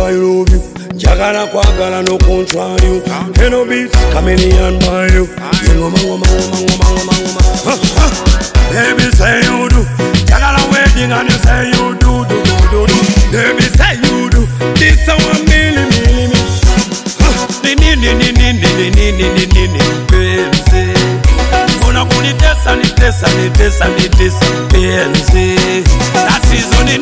I love you. Jagala kwagala no control you. Keno beats chameleon by you. Baby say you do. Jagala wedding and you say you do. Baby say you do. This one million. Gonna kunitesa nitesa penzi. That is only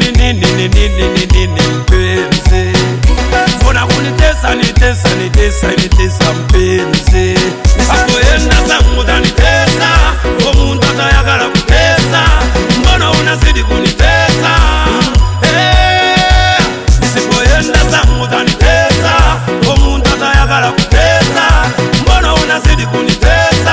penzi. Gonna kunitesa nitesa penzi. Akoenda zangu zanitesa, omuntu atayagala kutesa. Mbona unazidi kunitesa? Nisipoenda zangu zanitesa, omuntu atayagala kutesa. Mbona unazidi kunitesa?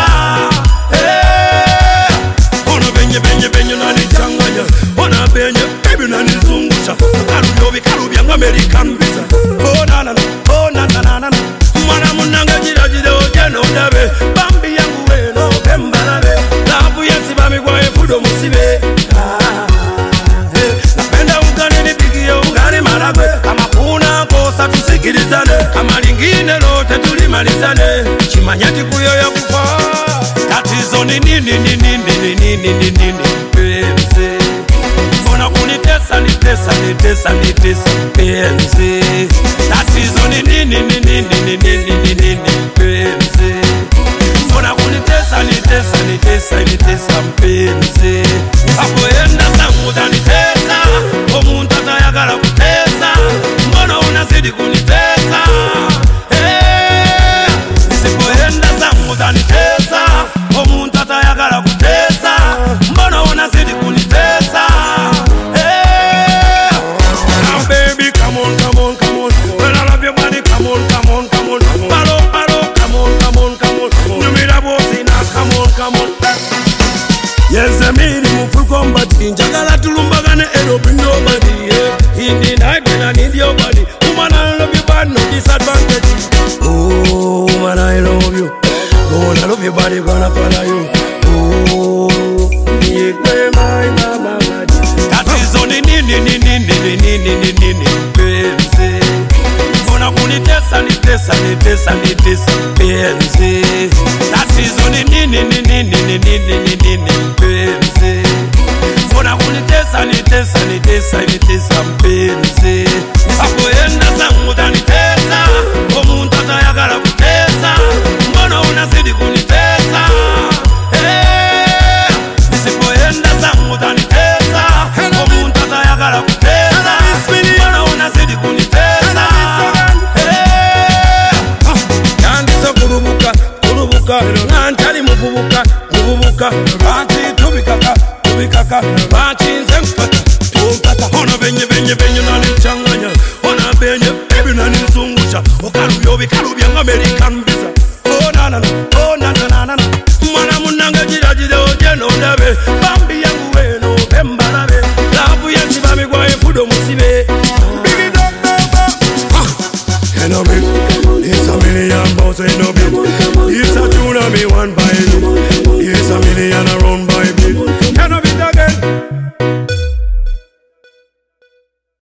Ona benye unanichanganya. Ona benye baby unanizungusha. Karubya American visa. Oh na na na. Mwana munanga jira ojeno ndabe. Bambi yangu weno pembalabe. Labu yensi bami kwa efudo musibe. Napenda ugani nipigie ugani maragwe. Kama kuna kosa tusikilizane. Kama lingine lote tulimalizane. Chimanyati kuyo ya kufa. Tatizo ni nini penzi. Mbona kunitesa nitesa penzi. Tatizo ni nini penzi. Mbona kunitesa nitesa penzi. Akoenda zangu zanitesa, omuntu atayagala kutesa. Mbona unazidi kunitesa? Nisipoenda zangu zanitesa, omuntu atayagala kutesa. Mbona unazidi kunitesa? Now baby, come on. When I love your body, come on. Palo, come on. You made a boss in us, come on. Yes, I made him full combat. Jagala tulumbagane edo bring nobody. In the night when I need your body, woman I love you but no disadvantage. Oh, woman I love you. Gonna love your body, gonna follow you. Oh, yeah, my mama. That is only nini penzi. Gonna kunitesa nitesa penzi. That is only nini penzi. Gonna kunitesa nitesa penzi. Akoenda zangu zanitesa, omuntu atayagala kutesa. Mbona unazidi kunitesa? Nisipoenda zangu zanitesa, omuntu atayagala kutesa. Mbona unazidi kunitesa? Yandisa kurubuka nantali muvubuka. Banti tubikaka banti nze mpata. Ona benye unanichanganya. Ona benye baby unanizungusha. Okalubya American visa. Oh na na. Mwana munanga jira ojeno ndabe. Bambi yangu weno pembalabe. Labu yensi bami kwa efudo musibe. It's a million boss ain't no bit. It's a tune of me one by me. It's a million around by me. Can I be again?